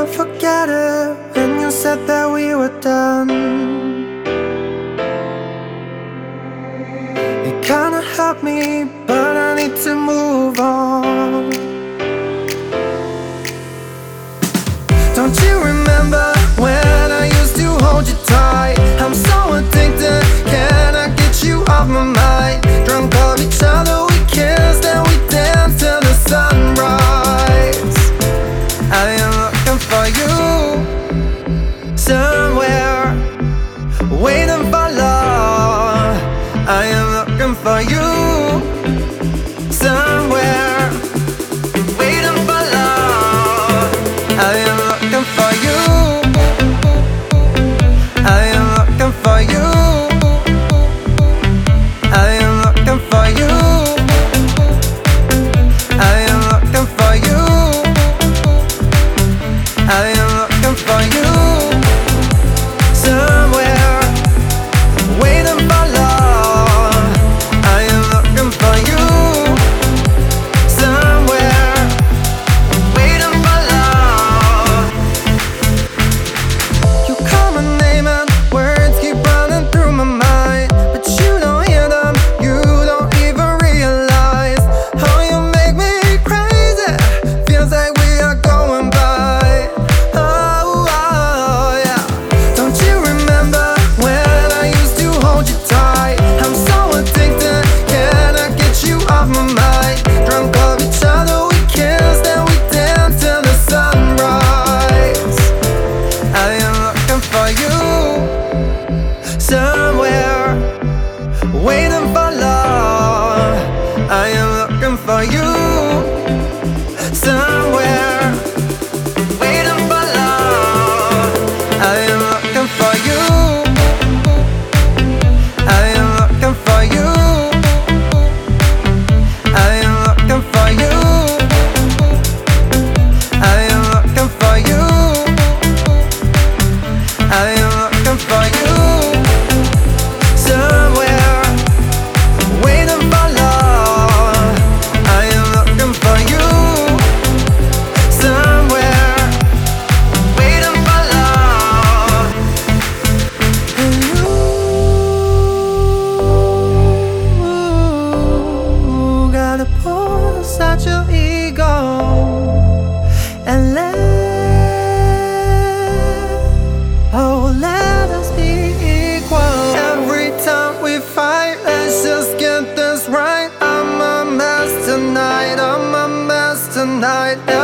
can't forget it when you said that we were done. It kinda hurt me, but I need to move on. Don't you remember when I used to hold you tight? I'm so addicted, can I get you off my mind? Drunk of each other, we kissed and we danced till the sunrise. I am looking for you somewhere, waiting for love. I am looking for you somewhere, waiting for love. I am looking for you. I am looking for you. I am looking for you. I am looking for you. I am looking for you somewhere, waiting for love. I am looking for you somewhere, waiting for love. You call my name and words keep running through my mind, but you don't hear them, you don't even realize how you make me crazy. Feels like we are going by. Oh, oh, yeah. Don't you remember when I used to hold you tight? I'm so addicted, can I get you off my mind? Drunk of each other, we kissed and we danced till the sunrise. I am looking for you somewhere, waiting for love. I am looking for you somewhere, waiting for love. I am looking for you. I am looking for you. I am looking for you. I am looking for you. I am looking for you somewhere, waiting for love. I am looking for you somewhere, waiting for love. And you gotta pull aside your ego and let us be equal. Every time we fight, let's just get this right. I'm a mess tonight, I'm a mess tonight.